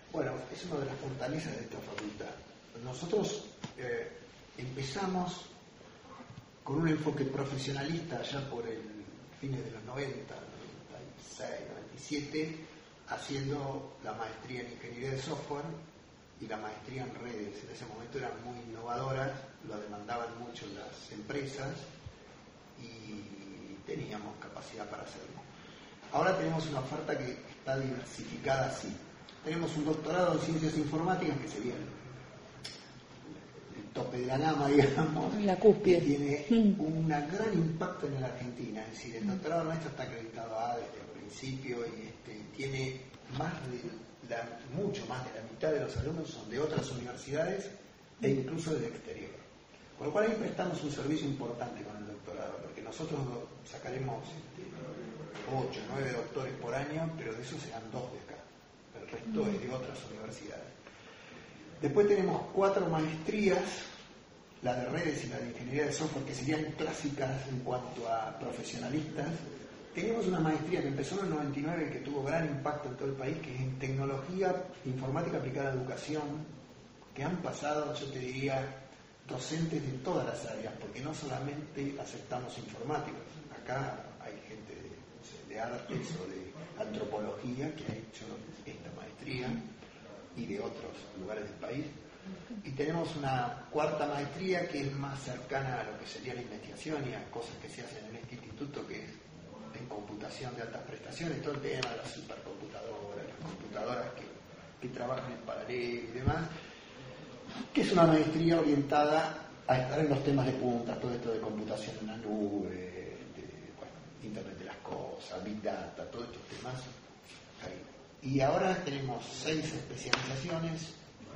Bueno, es una de las fortalezas de esta facultad. Nosotros empezamos con un enfoque profesionalista ya por el fines de los 90, 96, 97, haciendo la maestría en ingeniería de software y la maestría en redes. En ese momento eran muy innovadoras, lo demandaban mucho las empresas y teníamos capacidad para hacerlo. Ahora tenemos una oferta que está diversificada así. Tenemos un doctorado en ciencias informáticas que sería el tope de la gama, digamos, la cúspide, que tiene un gran impacto en la Argentina. Es decir, el doctorado nuestro está acreditado desde el principio y tiene mucho más de la mitad de los alumnos son de otras universidades e incluso del exterior. Con lo cual ahí prestamos un servicio importante con el doctorado, porque nosotros sacaremos 8, 9 doctores por año, pero de esos serán 2 de acá. El resto es de otras universidades. Después tenemos 4 maestrías, la de redes y la de ingeniería de software, que serían clásicas en cuanto a profesionalistas. Tenemos una maestría que empezó en el 99 que tuvo gran impacto en todo el país, que es en tecnología informática aplicada a educación, que han pasado, yo te diría, docentes de todas las áreas, porque no solamente aceptamos informáticos. Acá hay gente de artes o de antropología que ha hecho esta maestría y de otros lugares del país. Y tenemos una 4ª maestría que es más cercana a lo que sería la investigación y a cosas que se hacen en este instituto, que es en computación de altas prestaciones, todo el tema de las supercomputadoras, las computadoras que trabajan en paralelo y demás, que es una maestría orientada a estar en los temas de punta, todo esto de computación en la nube, Internet de las cosas, Big Data, todos estos temas. Y ahora tenemos 6 especializaciones,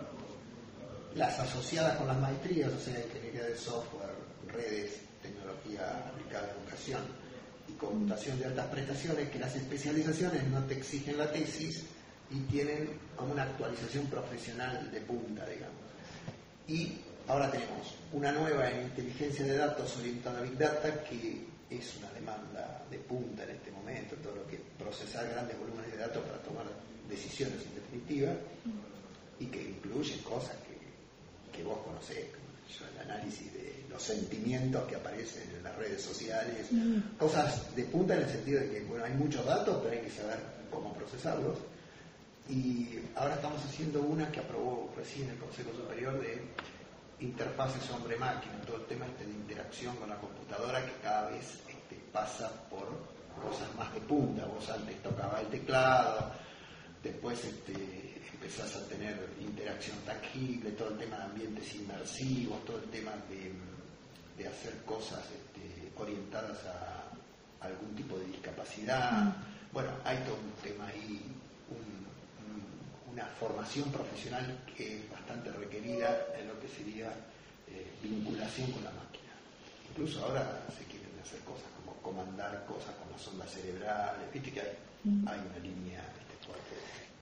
las asociadas con las maestrías, o sea, ingeniería de software, redes, tecnología aplicada a educación y computación de altas prestaciones, que las especializaciones no te exigen la tesis y tienen como una actualización profesional de punta, digamos. Y ahora tenemos una nueva en inteligencia de datos orientada a Big Data, que es una demanda de punta en este momento, todo lo que procesar grandes volúmenes de datos para tomar decisiones en definitiva, y que incluye cosas que vos conocés, como el análisis de los sentimientos que aparecen en las redes sociales, cosas de punta en el sentido de que, bueno, hay muchos datos, pero hay que saber cómo procesarlos. Y ahora estamos haciendo una que aprobó recién el Consejo Superior de interfaces hombre-máquina, todo el tema de interacción con la computadora, que cada vez pasa por cosas más de punta. Vos antes tocabas el teclado, después empezás a tener interacción tangible, todo el tema de ambientes inmersivos, todo el tema de hacer cosas orientadas a algún tipo de discapacidad. Bueno, hay todo un tema ahí, una formación profesional que es bastante requerida en lo que sería vinculación con la máquina. Incluso ahora se quieren hacer cosas como comandar cosas con las ondas cerebrales, viste que hay una línea fuerte